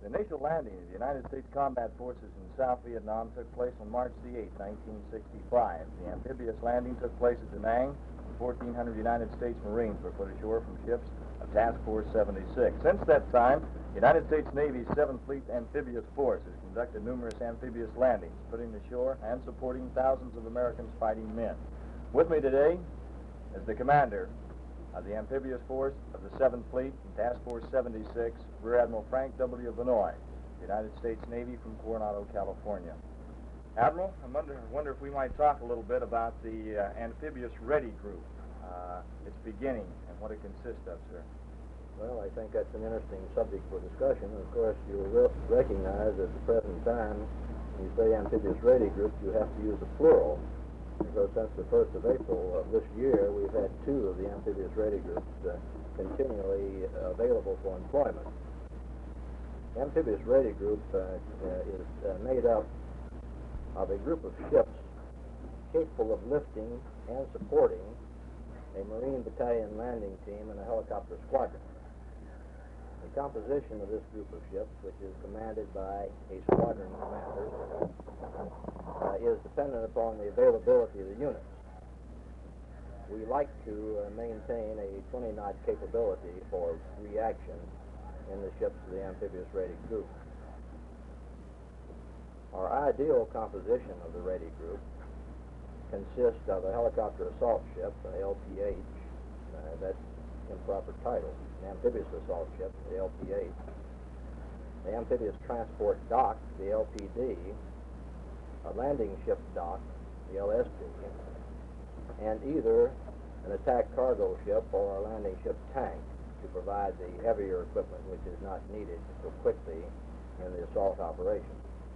The initial landing of the United States combat forces in South Vietnam took place on March the 8th, 1965. The amphibious landing took place at Da Nang, and 1,400 United States Marines were put ashore from ships of Task Force 76. Since that time, the United States Navy's 7th Fleet Amphibious Force has conducted numerous amphibious landings, putting ashore and supporting thousands of Americans' fighting men. With me today is the commander of the Amphibious Force of the 7th Fleet and Task Force 76, Rear Admiral Frank W. Vinoy, United States Navy from Coronado, California. Admiral, I wonder if we might talk a little bit about the Amphibious Ready Group, its beginning, and what it consists of, sir. Well, I think that's an interesting subject for discussion. Of course, you'll recognize at the present time, when you say Amphibious Ready Group, you have to use a plural, because since the 1st of April of this year, we've had 2 of the Amphibious Ready Groups continually available for employment. The Amphibious Ready Group is made up of a group of ships capable of lifting and supporting a Marine Battalion landing team and a helicopter squadron. The composition of this group of ships, which is commanded by a squadron commander, is dependent upon the availability of the units. We like to maintain a 20-knot capability for reaction in the ships of the Amphibious Ready Group. Our ideal composition of the Ready Group consists of a helicopter assault ship, the LPH, that's improper title, an amphibious assault ship, the LPH, the amphibious transport dock, the LPD, a landing ship dock, the LSD, and either an attack cargo ship or a landing ship tank to provide the heavier equipment which is not needed so quickly in the assault operation.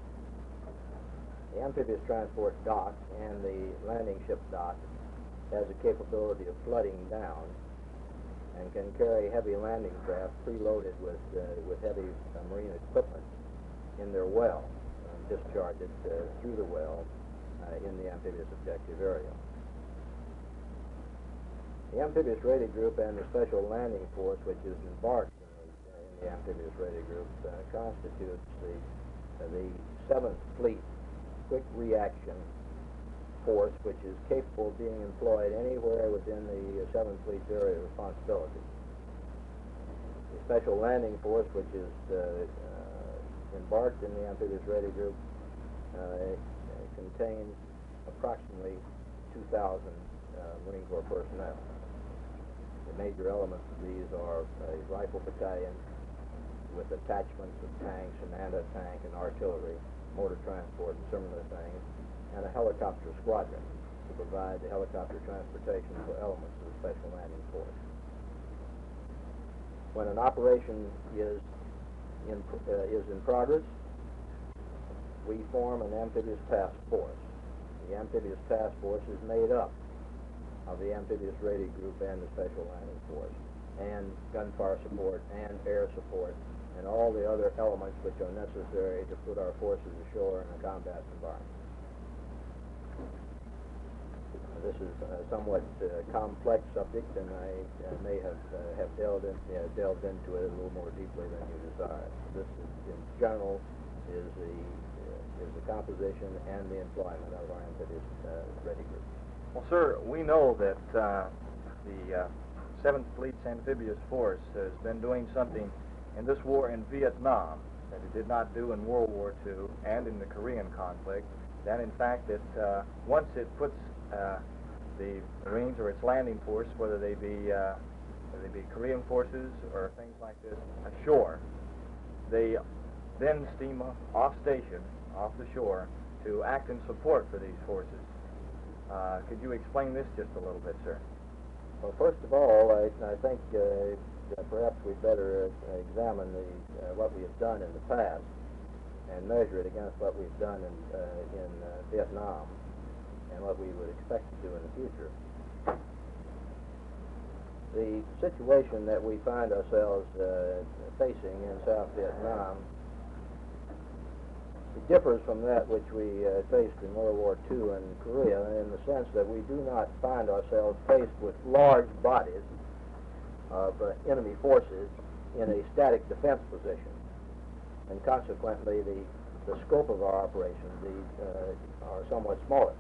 The amphibious transport dock and the landing ship dock has a capability of flooding down and can carry heavy landing craft preloaded with heavy marine equipment in their well and discharge it through the well in the amphibious objective area. The Amphibious Ready Group and the Special Landing Force, which is embarked in the Amphibious Ready Group, constitutes the 7th Fleet Quick Reaction Force, which is capable of being employed anywhere within the 7th Fleet's area of responsibility. The Special Landing Force, which is embarked in the Amphibious Ready Group, contains approximately 2,000 Marine Corps personnel. The major elements of these are a rifle battalion with attachments of tanks and anti-tank and artillery, motor transport and similar things, and a helicopter squadron to provide the helicopter transportation for elements of the Special Landing Force. When an operation is in progress, we form an amphibious task force. The amphibious task force is made up of the Amphibious Ready Group and the Special Landing Force, and gunfire support and air support, and all the other elements which are necessary to put our forces ashore in a combat environment. This is a somewhat complex subject, and I may have delved into it a little more deeply than you desire. This is, in general, is the composition and the employment of our Amphibious Ready Group. Well, sir, we know that the 7th Fleet's Amphibious Force has been doing something in this war in Vietnam that it did not do in World War II and in the Korean conflict. That, in fact, that once it puts the Marines or its landing force, whether they be Korean forces or things like this, ashore, they then steam off station, off the shore, to act in support for these forces. Could you explain this just a little bit, sir? Well, first of all, I think perhaps we'd better examine what we have done in the past and measure it against what we've done in Vietnam and what we would expect to do in the future. The situation that we find ourselves facing in South Vietnam differs from that which we faced in World War II and Korea in the sense that we do not find ourselves faced with large bodies of enemy forces in a static defense position. and consequently the scope of our operations are somewhat smaller.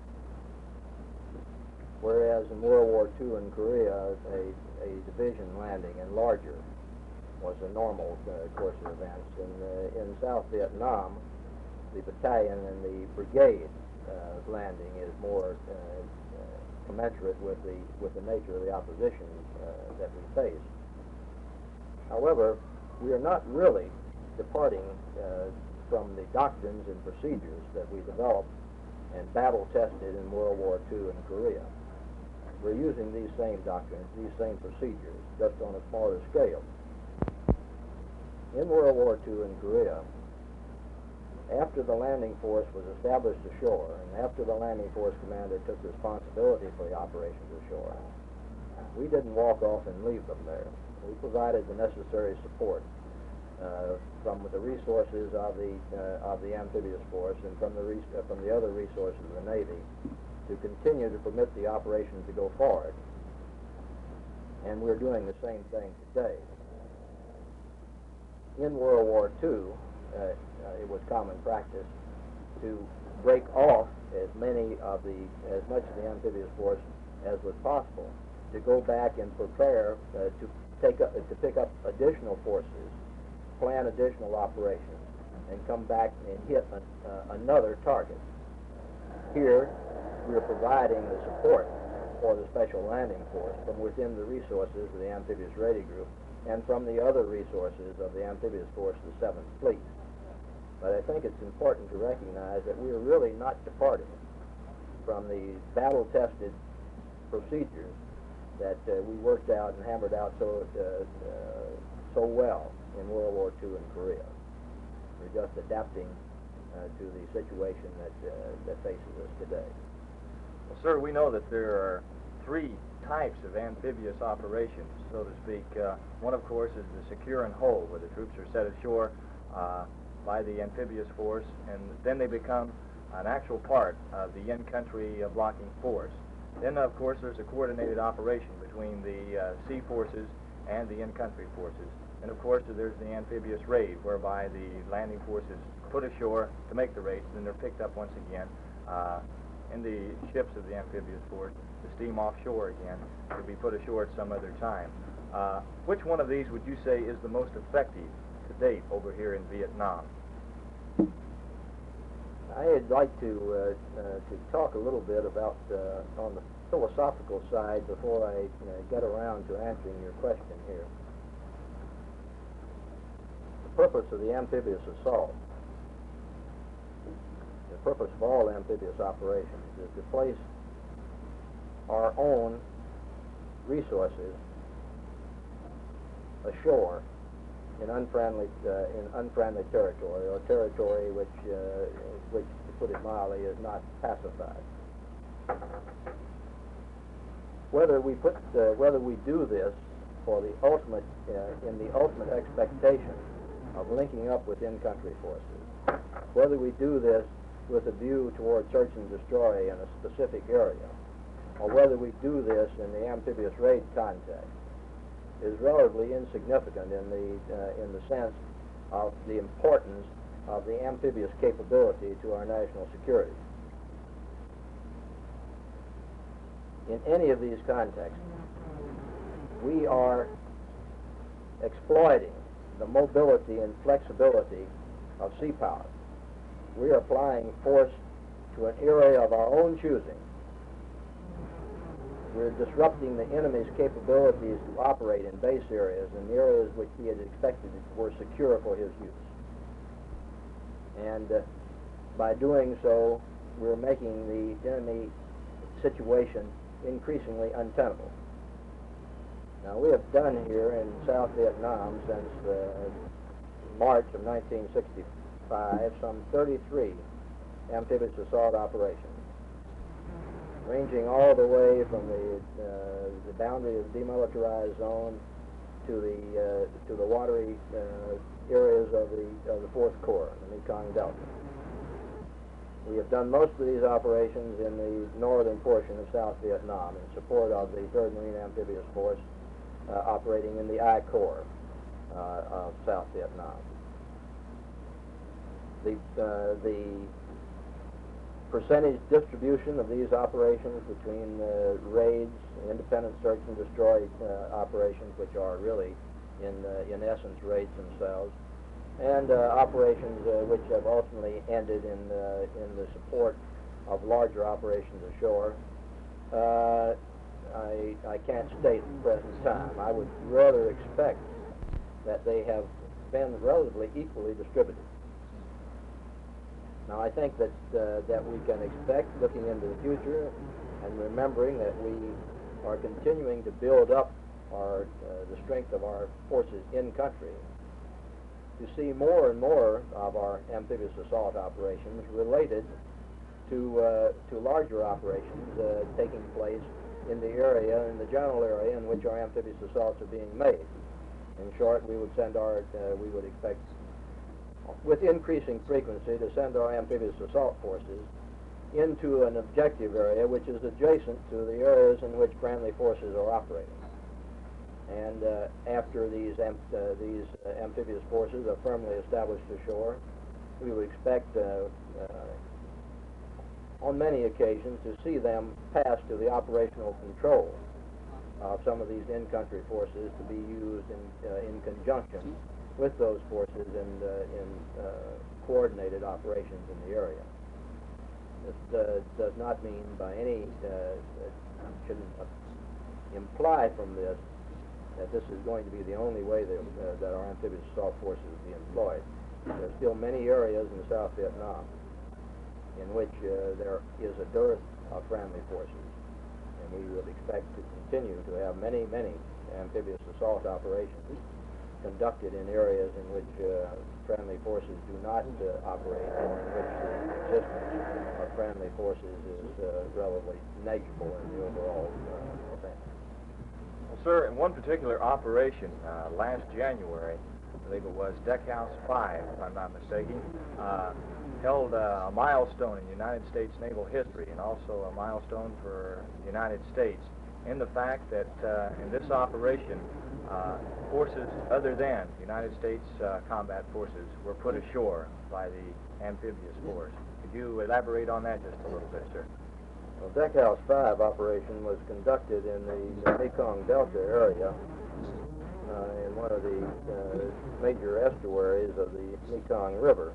Whereas in World War II in Korea, a division landing and larger was a normal course of events. In South Vietnam, the battalion and the brigade landing is more commensurate with the nature of the opposition that we face. However, we are not really departing from the doctrines and procedures that we developed and battle-tested in World War II in Korea. We're using these same doctrines, these same procedures, just on a smaller scale. In World War II in Korea, after the landing force was established ashore, and after the landing force commander took responsibility for the operations ashore, we didn't walk off and leave them there. We provided the necessary support from the resources of the amphibious force and from the other resources of the Navy to continue to permit the operation to go forward. And we're doing the same thing today. In World War II, it was common practice to break off as much of the amphibious force as was possible, to go back and prepare to pick up additional forces, plan additional operations, and come back and hit another target. Here, we're providing the support for the Special Landing Force from within the resources of the Amphibious Raiding Group and from the other resources of the Amphibious Force, the 7th Fleet. But I think it's important to recognize that we're really not departing from the battle-tested procedures that we worked out and hammered out so well in World War II in Korea. We're just adapting to the situation that faces us today. Well, sir, we know that there are 3 types of amphibious operations, so to speak. One, of course, is the secure and hold, where the troops are set ashore by the amphibious force, and then they become an actual part of the in-country blocking force. Then, of course, there's a coordinated operation between the sea forces and the in-country forces. And, of course, there's the amphibious raid, whereby the landing forces put ashore to make the raid, then they're picked up once again in the ships of the amphibious force to steam offshore again to be put ashore at some other time. Which one of these would you say is the most effective to date over here in Vietnam? I'd like to talk a little bit about on the philosophical side before I get around to answering your question here. The purpose of the amphibious assault, the purpose of all amphibious operations, is to place our own resources ashore in unfriendly territory, or territory which, to put it mildly, is not pacified. Whether we do this for the ultimate, in the ultimate expectation of linking up with in-country forces, whether we do this with a view toward search and destroy in a specific area, or whether we do this in the amphibious raid context, is relatively insignificant in the sense of the importance of the amphibious capability to our national security. In any of these contexts, we are exploiting the mobility and flexibility of sea power. We are applying force to an area of our own choosing. We're disrupting the enemy's capabilities to operate in base areas, in areas which he had expected were secure for his use. And by doing so, we're making the enemy situation increasingly untenable. Now, we have done here in South Vietnam since March of 1965 some 33 amphibious assault operations, ranging all the way from the boundary of the demilitarized zone to the watery areas of the 4th Corps, the Mekong Delta. We have done most of these operations in the northern portion of South Vietnam in support of the 3rd Marine Amphibious Force operating in the I Corps of South Vietnam. The percentage distribution of these operations between raids, independent search and destroy operations, which are really in essence raids themselves, and operations which have ultimately ended in the support of larger operations ashore. I can't state at the present time. I would rather expect that they have been relatively equally distributed. Now, I think that we can expect, looking into the future and remembering that we are continuing to build up the strength of our forces in country, to see more and more of our amphibious assault operations related to larger operations taking place in the general area in which our amphibious assaults are being made. In short, we would expect, with increasing frequency, to send our amphibious assault forces into an objective area which is adjacent to the areas in which friendly forces are operating. And after these amphibious forces are firmly established ashore, we would expect, on many occasions, to see them pass to the operational control of some of these in-country forces to be used in conjunction with those forces in coordinated operations in the area. This does not mean by any, shouldn't imply from this that this is going to be the only way that our amphibious assault forces will be employed. There are still many areas in South Vietnam in which there is a dearth of friendly forces, and we would expect to continue to have many, many amphibious assault operations conducted in areas in which friendly forces do not operate, or in which the existence of friendly forces is relatively negligible in the overall event. Well, sir, in one particular operation last January, I believe it was Deckhouse 5, if I'm not mistaken, held a milestone in United States naval history, and also a milestone for the United States, in the fact that in this operation, forces other than United States combat forces were put ashore by the amphibious force. Could you elaborate on that just a little bit, sir? Well, Deckhouse 5 operation was conducted in the Mekong Delta area, in one of the major estuaries of the Mekong River.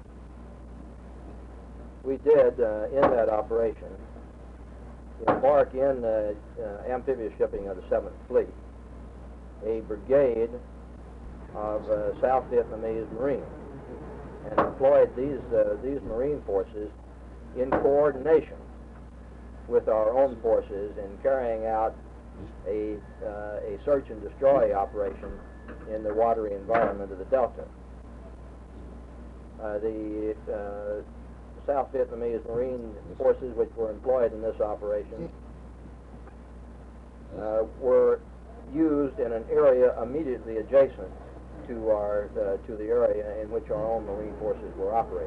We did, in that operation, embark in amphibious shipping of the 7th Fleet, a brigade of South Vietnamese Marines, and employed these Marine forces in coordination with our own forces in carrying out a search and destroy operation in the watery environment of the Delta. The South Vietnamese Marine forces which were employed in this operation were used in an area immediately adjacent to the area in which our own Marine forces were operating.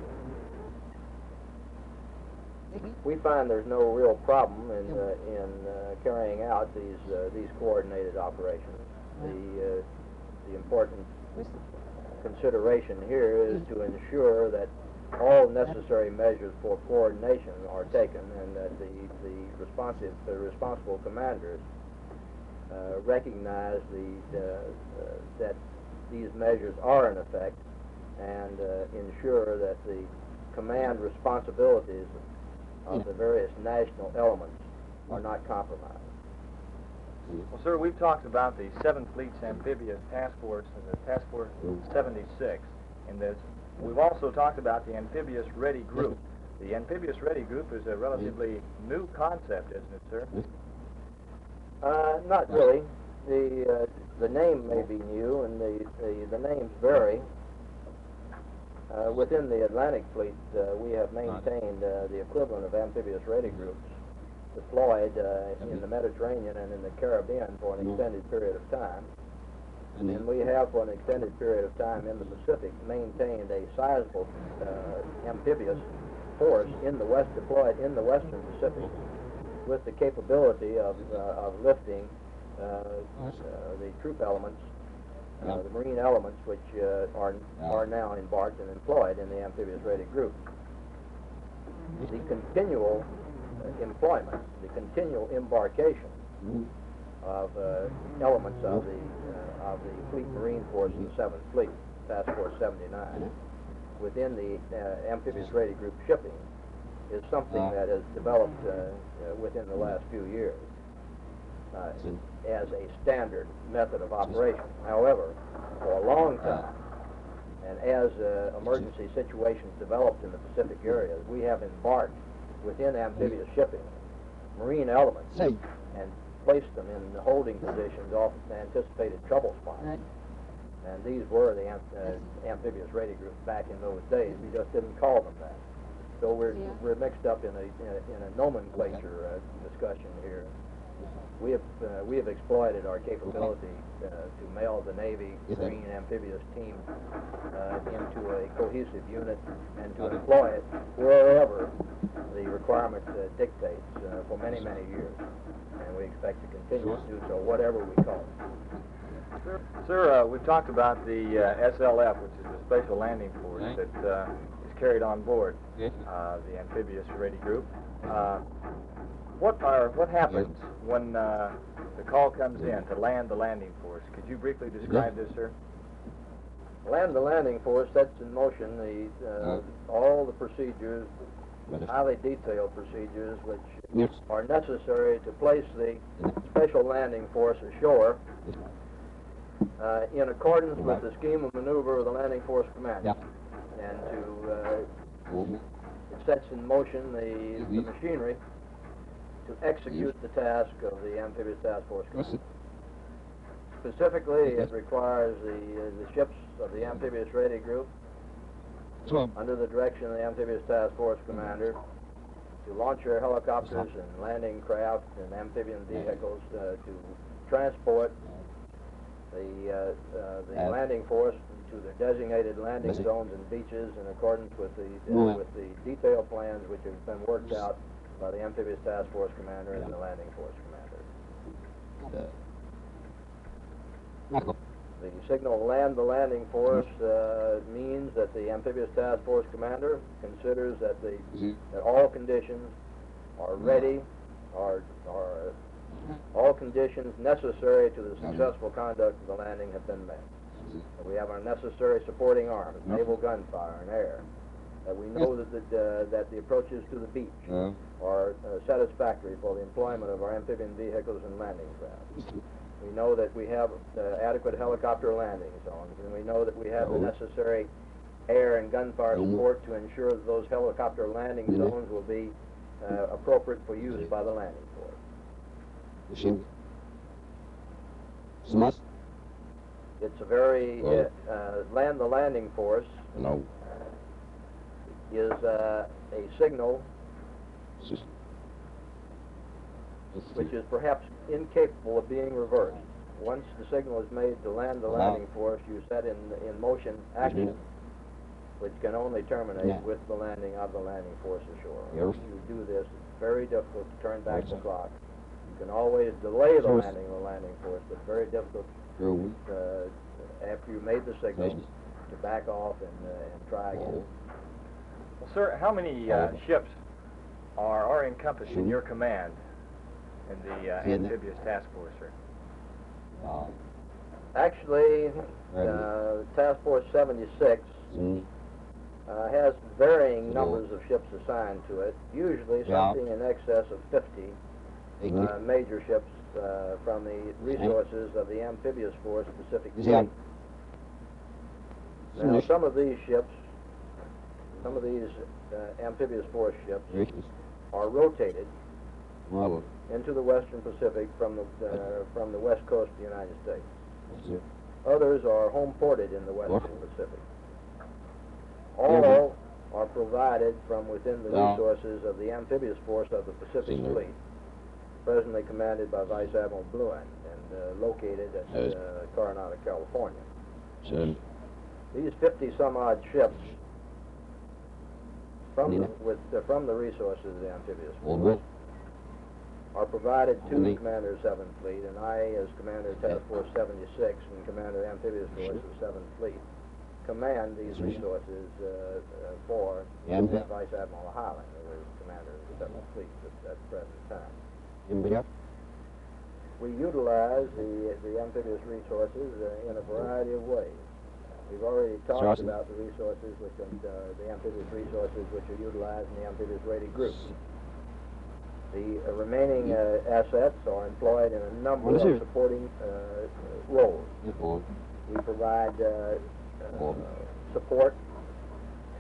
We find there's no real problem in carrying out these coordinated operations. The important consideration here is to ensure that all necessary measures for coordination are taken, and that the responsible commanders recognize that these measures are in effect, and ensure that the command responsibilities of the various national elements are not compromised. Well, sir, we've talked about the 7th Fleet's amphibious task force, the Task Force 76, in this. We've also talked about the Amphibious Ready Group. The Amphibious Ready Group is a relatively new concept, isn't it, sir? Not really. The name may be new, and the names vary. Within the Atlantic Fleet, we have maintained the equivalent of amphibious ready groups deployed in the Mediterranean and in the Caribbean for an extended period of time. And we have, for an extended period of time in the Pacific, maintained a sizable amphibious force deployed in the Western Pacific, with the capability of lifting the troop elements the marine elements which are now embarked and employed in the amphibious rated group. The continual employment, the continual embarkation of elements of the Fleet Marine Force of the 7th Fleet, Task Force 79, within the amphibious rated group shipping is something that has developed within the last few years as a standard method of operation. However, for a long time, and as emergency situations developed in the Pacific areas, we have embarked within amphibious shipping marine elements and placed them in the holding positions off anticipated trouble spots. And these were the amphibious rated groups back in those days. We just didn't call them that. So we're mixed up in a nomenclature discussion here. We have exploited our capability to mail the Navy Marine amphibious team into a cohesive unit and to employ it wherever the requirement dictates for many, many years. And we expect to continue to do so, whatever we call it. Sir, we've talked about the SLF, which is the Special Landing Force that is carried on board the amphibious rated group. What happens when the call comes in to land the landing force? Could you briefly describe this, sir? Land the landing force sets in motion all the procedures, highly detailed procedures, which are necessary to place the Special Landing Force ashore in accordance with the scheme of maneuver of the Landing Force Commander. And it sets in motion the machinery to execute the task of the Amphibious Task Force Commander. Specifically, it requires the ships of the Amphibious Rated Group, under the direction of the Amphibious Task Force Commander, to launch their helicopters and landing craft and amphibian vehicles to transport the landing force to their designated landing zones and beaches in accordance with the detailed plans which have been worked out by the Amphibious Task Force Commander and the Landing Force Commander. The signal land the landing force means that the Amphibious Task Force Commander considers that all conditions are ready, all conditions necessary to the successful conduct of the landing have been met. We have our necessary supporting arms, naval gunfire and air. We know that the approaches to the beach are satisfactory for the employment of our amphibian vehicles and landing craft. We know that we have adequate helicopter landing zones, and we know that we have the necessary air and gunfire support to ensure that those helicopter landing zones will be appropriate for use by the landing force. It's a very land the landing force is a signal which is perhaps incapable of being reversed. Once the signal is made to land the landing force, you set in motion action, which can only terminate with the landing of the landing force ashore. If you do this, it's very difficult to turn back the clock. You can always delay the landing of the landing force, but very difficult after you made the signal to back off and try again. Well, sir, how many ships are encompassed in your command in the Amphibious Task Force, sir? Actually, Task Force 76 has varying numbers of ships assigned to it, usually something in excess of 50 major ships from the resources of the Amphibious Force Pacific Fleet. Now, some of these Amphibious Force ships are rotated into the Western Pacific from the west coast of the United States. Others are home ported in the Western Pacific. All are provided from within the resources of the Amphibious Force of the Pacific Fleet, presently commanded by Vice Admiral Bluin and located at Coronado, California. These 50-some-odd ships from the resources of the Amphibious Force are provided to Indeed. Commander of 7th Fleet, and I, as Commander of Task Force 76 and Commander of Amphibious Force of 7th Fleet, command these resources for Vice Admiral Highland, who is Commander of the 7th Fleet at the present time. We utilize the amphibious resources in a variety of ways. We've already talked about the resources, the amphibious resources which are utilized in the amphibious raiding group. The remaining assets are employed in a number of supporting roles. We provide support to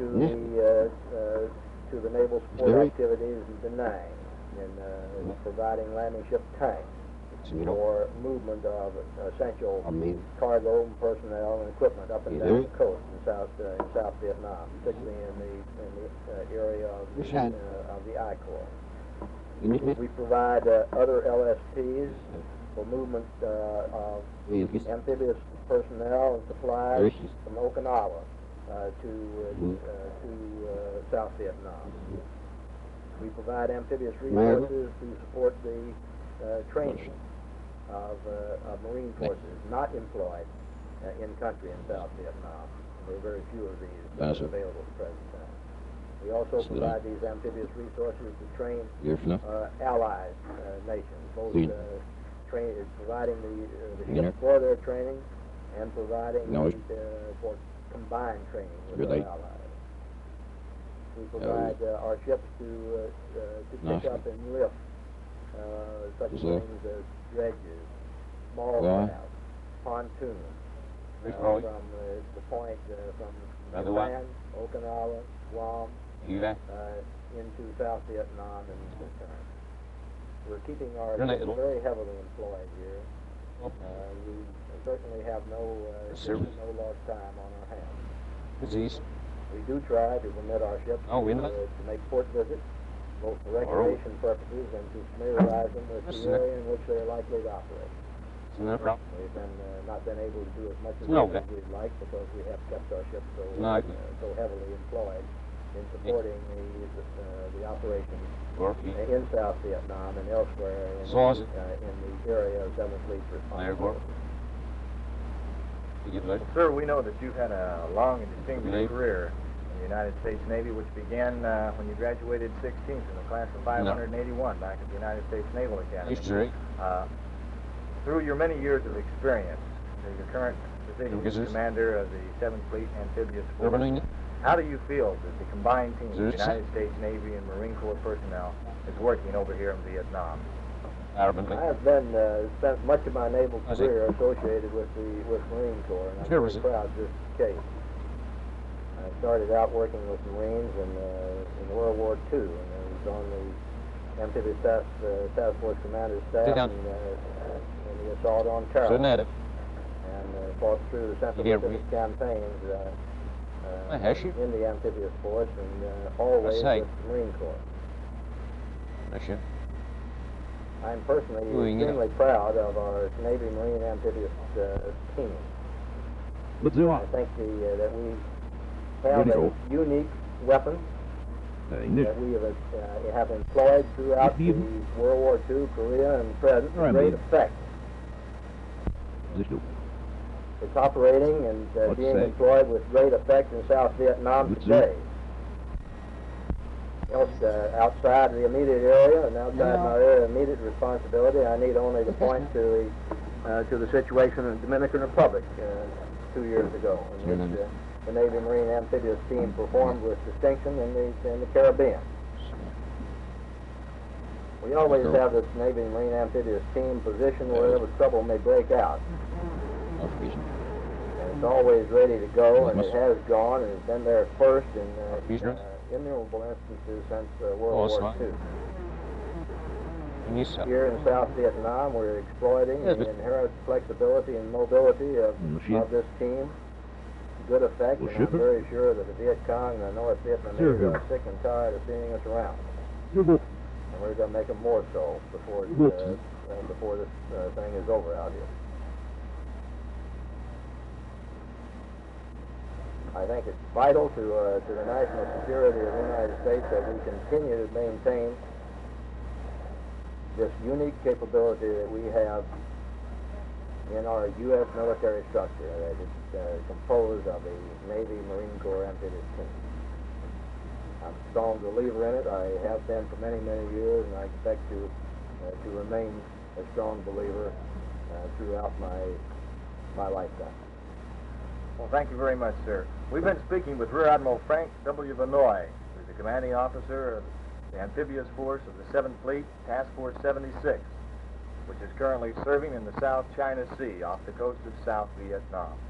the naval support activities in Da Nang, in providing landing ship tanks for movement of essential cargo, personnel, and equipment up and down the coast in South Vietnam, particularly in the area of the I Corps. We provide other LSPs for movement of amphibious personnel and supplies from Okinawa to South Vietnam. We provide amphibious resources to support the training of Marine forces not employed in country in South Vietnam. There are very few of these available at the present time. We also provide these amphibious resources to train allied nations, both providing the ships for their training and providing for combined training with our allies. We provide our ships to pick up and lift such things as dredges, small craft, pontoons, from the point from Japan, Okinawa, Guam, into South Vietnam and return. We're keeping our ships very heavily employed here. We certainly have no lost time on our hands. We do try to permit our ships to make port visits, both for recreation purposes and to familiarize them with the area in which they're likely to operate. We've not been able to do as much as we'd like because we have kept our ships so heavily employed in supporting the operations in South Vietnam and elsewhere in the area of 7th Fleet's responsibility. Well, sir, we know that you've had a long and distinguished career in the United States Navy, which began when you graduated 16th in the class of 581 back at the United States Naval Academy. Through your many years of experience, your current position as commander of the 7th Fleet Amphibious Force, how do you feel that the combined team of the United States Navy and Marine Corps personnel is working over here in Vietnam? I have been spent much of my naval career associated with Marine Corps, and I'm very proud this is the case. I started out working with Marines in World War II, and I was on the Amphibious Task Force Commander's staff in the assault on Carroll, and fought through the Central Pacific campaigns in the Amphibious Force, and always with the Marine Corps. I'm personally extremely proud of our Navy Marine Amphibious team. I think that we have a unique weapon that we have employed throughout the World War II, Korea, and present to great effect. It's operating and being employed with great effect in South Vietnam today. Outside the immediate area and outside my area of immediate responsibility, I need only to point to the situation in the Dominican Republic 2 years ago, in which the Navy Marine Amphibious team performed with distinction in the Caribbean. We always have this Navy Marine Amphibious team positioned wherever trouble may break out. And it's always ready to go, and it has gone, and it's been there first in innumerable instances since World War II. Here in South Vietnam, we're exploiting the inherent flexibility and mobility of this team to good effect, and I'm very sure that the Viet Cong and the North Vietnamese are sick and tired of seeing us around. And we're going to make them more so before this thing is over out here. I think it's vital to the national security of the United States that we continue to maintain this unique capability that we have in our U.S. military structure that is composed of a Navy Marine Corps amphibious team. I'm a strong believer in it. I have been for many, many years, and I expect to remain a strong believer throughout my lifetime. Well, thank you very much, sir. We've been speaking with Rear Admiral Frank W. Vanoy, who's the commanding officer of the amphibious force of the 7th Fleet, Task Force 76, which is currently serving in the South China Sea off the coast of South Vietnam.